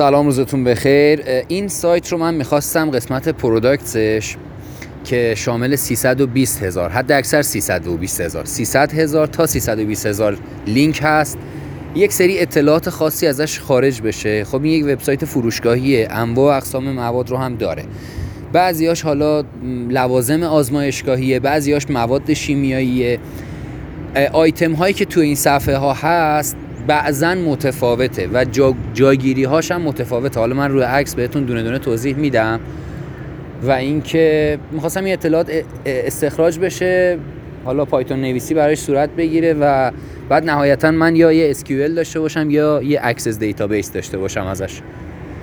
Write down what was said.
سلام، روزتون بخیر. این سایت رو من میخواستم قسمت پروداکتسش که شامل 320,000 حد اکثر 320,000 300,000 تا 320,000 لینک هست، یک سری اطلاعات خاصی ازش خارج بشه. خب این یک وبسایت فروشگاهیه، انواع و اقسام مواد رو هم داره. بعضیاش حالا لوازم آزمایشگاهیه، بعضیاش مواد شیمیاییه. آیتم هایی که تو این صفحه ها هست بعضن متفاوته و جاگیری هاش هم متفاوته. حالا من روی عکس بهتون دونه دونه توضیح میدم. و اینکه میخواستم این اطلاعات استخراج بشه، حالا پایتون نویسی براش صورت بگیره و بعد نهایتا من یا یه SQL داشته باشم یا یه اکسس دیتابیس داشته باشم ازش.